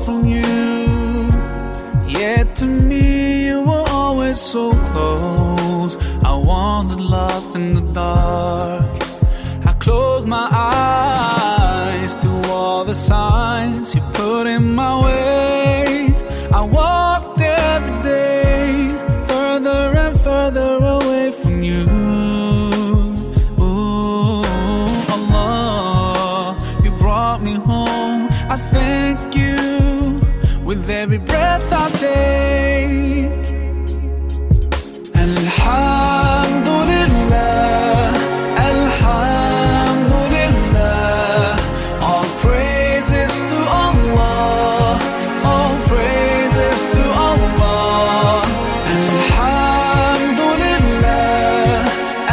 from you. Yet to me you were always so close. I wandered lost in the dark. I closed my eyes to all the signs you put in my way. I walked every day further and further away from you. Ooh, Allah, you brought me home. I thank you with every breath I take. Alhamdulillah, Alhamdulillah, all praises to Allah, all praises to Allah. Alhamdulillah,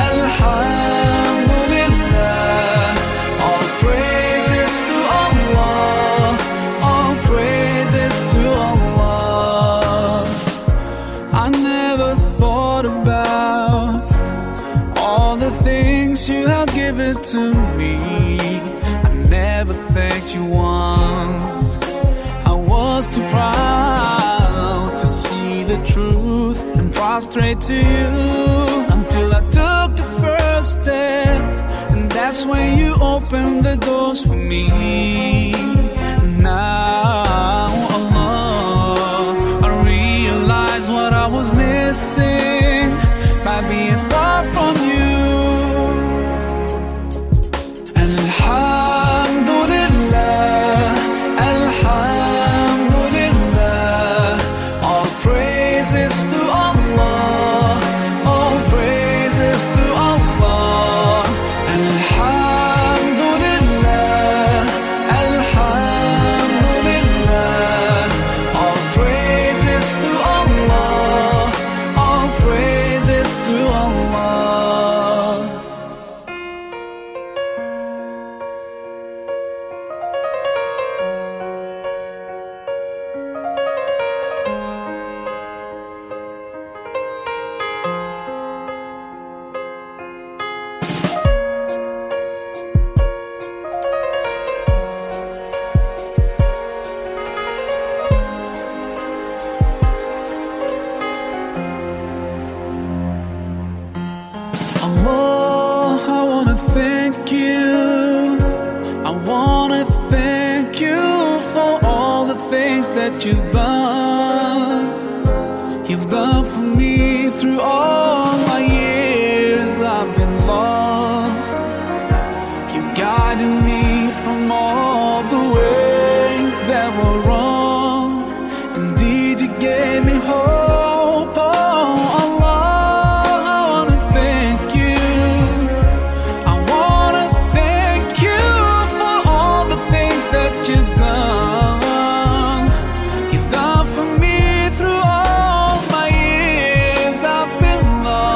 Alhamdulillah, all praises to Allah, all praises to Allah. I never thought about all the things you have given to me. I never thanked you once. I was too proud to see the truth and prostrate to you until I took the first step, and that's when you opened the doors for me. Now, Allah, I realize what I was missing by being far from you. Alhamdulillah, Alhamdulillah, all praises to Allah, all praises to Allah. Alhamdulillah, Alhamdulillah, all praises to Allah, all praises to Allah. Allah, I wanna thank you. I wanna thank you for all the things that you've done. You've done for me through all my years I've been lost. You guided me from all the ways that were wrong. Indeed, you gave me hope. Oh, Allah, I wanna thank you. I wanna thank you for all the things that you've done. You've done for me through all my years I've been lost.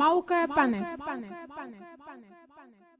Mauke Pane.